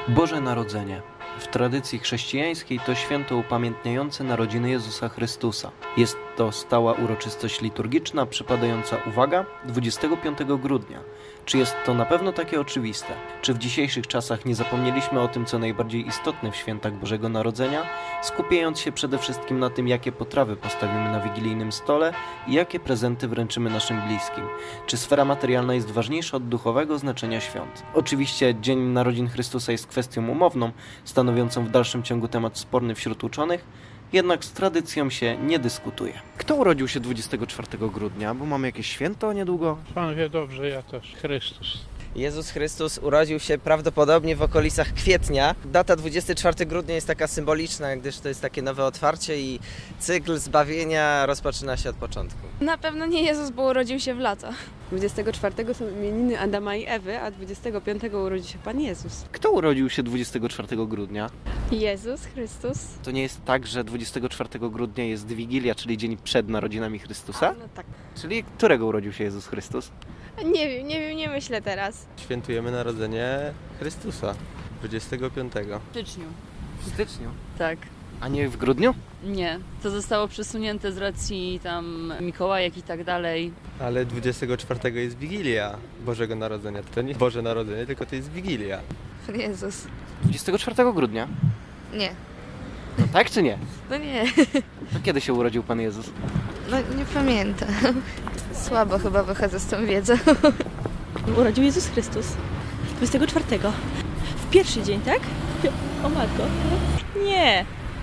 Boże Narodzenie. W tradycji chrześcijańskiej to święto upamiętniające narodziny Jezusa Chrystusa. Jest to stała uroczystość liturgiczna przypadająca, uwaga, 25 grudnia. Czy jest to na pewno takie oczywiste? Czy w dzisiejszych czasach nie zapomnieliśmy o tym, co najbardziej istotne w świętach Bożego Narodzenia, skupiając się przede wszystkim na tym, jakie potrawy postawimy na wigilijnym stole i jakie prezenty wręczymy naszym bliskim? Czy sfera materialna jest ważniejsza od duchowego znaczenia świąt? Oczywiście Dzień Narodzin Chrystusa jest kwestią umowną, stanowiącą w dalszym ciągu temat sporny wśród uczonych, jednak z tradycją się nie dyskutuje. Kto urodził się 24 grudnia? Bo mamy jakieś święto niedługo. Pan wie dobrze, ja też. Chrystus. Jezus Chrystus urodził się prawdopodobnie w okolicach kwietnia. Data 24 grudnia jest taka symboliczna, gdyż to jest takie nowe otwarcie i cykl zbawienia rozpoczyna się od początku. Na pewno nie Jezus, bo urodził się w lato. 24 są imieniny Adama i Ewy, a 25 urodzi się Pan Jezus. Kto urodził się 24 grudnia? Jezus Chrystus? To nie jest tak, że 24 grudnia jest Wigilia, czyli dzień przed narodzinami Chrystusa? No tak. Czyli którego urodził się Jezus Chrystus? Nie myślę teraz. Świętujemy narodzenie Chrystusa 25. W styczniu. W styczniu. Tak. A nie w grudniu? Nie. To zostało przesunięte z racji tam Mikołajek i tak dalej. Ale 24 jest Wigilia Bożego Narodzenia. To nie Boże Narodzenie, tylko to jest Wigilia. Jezus. 24 grudnia. Nie. No tak czy nie? No nie. To kiedy się urodził Pan Jezus? No nie pamiętam. Słabo chyba wychodzę z tą wiedzą. Urodził Jezus Chrystus 24. W pierwszy dzień, tak? O matko. Nie.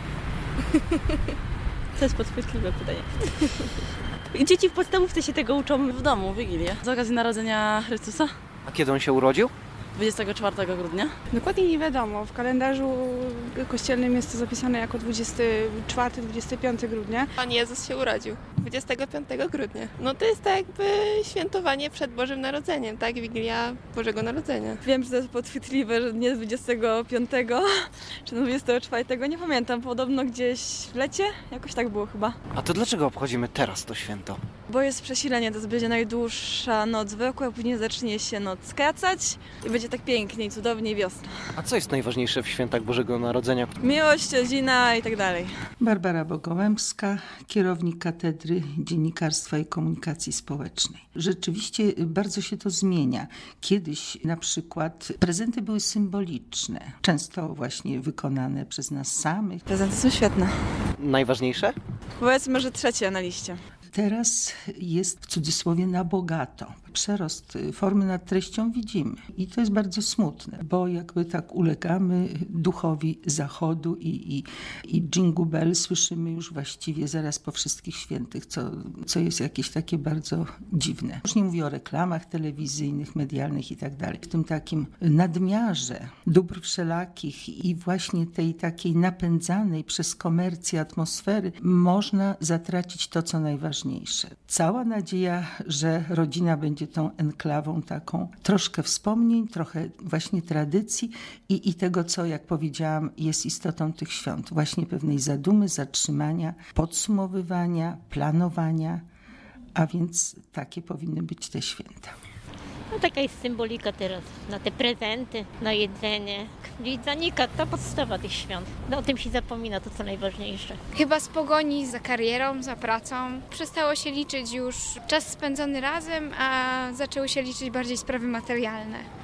To jest podchwytliwe pytanie. Dzieci w podstawówce się tego uczą. W domu, Wigilię. Z okazji narodzenia Chrystusa. A kiedy on się urodził? 24 grudnia. Dokładnie nie wiadomo. W kalendarzu kościelnym jest to zapisane jako 24-25 grudnia. Pan Jezus się urodził 25 grudnia. No to jest tak jakby świętowanie przed Bożym Narodzeniem, tak? Wigilia Bożego Narodzenia. Wiem, że to jest podchwytliwe, że nie 25 czy 24, nie pamiętam. Podobno gdzieś w lecie? Jakoś tak było chyba. A to dlaczego obchodzimy teraz to święto? Bo jest przesilenie, to będzie najdłuższa noc w roku, a później zacznie się noc skracać i będzie tak pięknie i cudownie i wiosna. A co jest najważniejsze w świętach Bożego Narodzenia? Miłość, rodzina i tak dalej. Barbara Bogołębska, kierownik Katedry Dziennikarstwa i Komunikacji Społecznej. Rzeczywiście bardzo się to zmienia. Kiedyś na przykład prezenty były symboliczne, często właśnie wykonane przez nas samych. Prezenty są świetne. Najważniejsze? Powiedzmy, że trzecie na liście. Teraz jest w cudzysłowie na bogato. Przerost formy nad treścią widzimy i to jest bardzo smutne, bo jakby tak ulegamy duchowi Zachodu i Jingle Bell słyszymy już właściwie zaraz po wszystkich świętych, co jest jakieś takie bardzo dziwne. Już nie mówię o reklamach telewizyjnych, medialnych i tak dalej. W tym takim nadmiarze dóbr wszelakich i właśnie tej takiej napędzanej przez komercję atmosfery można zatracić to, co najważniejsze. Cała nadzieja, że rodzina będzie tą enklawą taką troszkę wspomnień, trochę właśnie tradycji i tego, co, jak powiedziałam, jest istotą tych świąt. Właśnie pewnej zadumy, zatrzymania, podsumowywania, planowania, a więc takie powinny być te święta. No taka jest symbolika teraz, na te prezenty, na jedzenie. Gdzieś zanika ta podstawa tych świąt. No o tym się zapomina, to co najważniejsze. Chyba z pogoni za karierą, za pracą. Przestało się liczyć już czas spędzony razem, a zaczęły się liczyć bardziej sprawy materialne.